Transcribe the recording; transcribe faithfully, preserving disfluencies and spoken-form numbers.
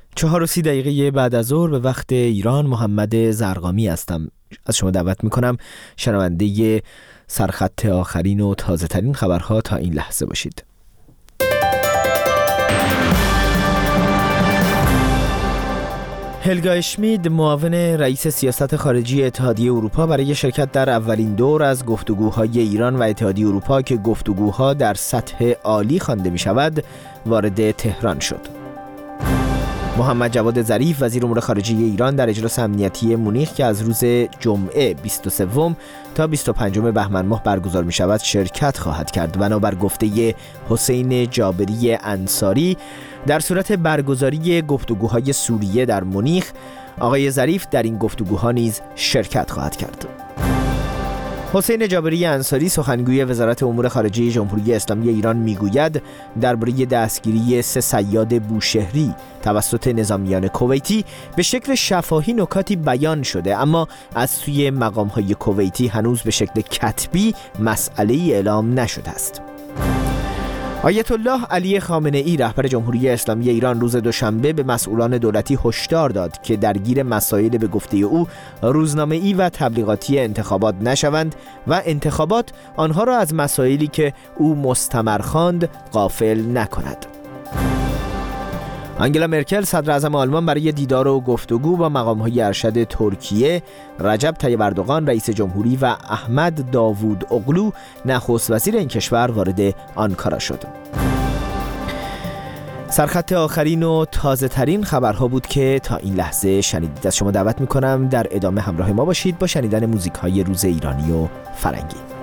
چهار و سی دقیقه بعد از ظهر به وقت ایران، محمد زرقامی هستم. از شما دعوت میکنم شنونده سرخط آخرین و تازه ترین خبرها تا این لحظه باشید. هلگا اشمید، معاون رئیس سیاست خارجی اتحادیه اروپا، برای شرکت در اولین دور از گفتگوهای ایران و اتحادیه اروپا که گفتگوها در سطح عالی خوانده می شود، وارد تهران شد. محمد جواد ظریف، وزیر امور خارجه ایران، در اجلاس امنیتی مونیخ که از روز جمعه بیست و سوم تا بیست و پنجم بهمن ماه برگزار می شود شرکت خواهد کرد. بنابر گفته حسین جابری انصاری، در صورت برگزاری گفتگوهای سوریه در مونیخ، آقای ظریف در این گفتگوها نیز شرکت خواهد کرد. حسین جابری انصاری، سخنگوی وزارت امور خارجه جمهوری اسلامی ایران، میگوید درباره دستگیری سه صیاد بوشهری توسط نظامیان کویتی به شکل شفاهی نکاتی بیان شده، اما از سوی مقام‌های کویتی هنوز به شکل کتبی مسئله‌ای اعلام نشده است. آیت الله علی خامنه‌ای، رهبر جمهوری اسلامی ایران، روز دوشنبه به مسئولان دولتی هشدار داد که درگیر مسائل به گفته او روزنامه‌ای و تبلیغاتی انتخابات نشوند و انتخابات آنها را از مسائلی که او مستمر خواند غافل نکند. آنگلا مرکل، صدر اعظم آلمان، برای دیدار و گفتگو با مقام‌های ارشد ترکیه، رجب طیب اردوغان رئیس جمهوری و احمد داوود اغلو نخست وزیر این کشور وارد آنکارا شد. سرخط آخرین و تازه ترین خبرها بود که تا این لحظه شنیدید. از شما دعوت میکنم در ادامه همراه ما باشید با شنیدن موزیک های روز ایرانی و فرنگی.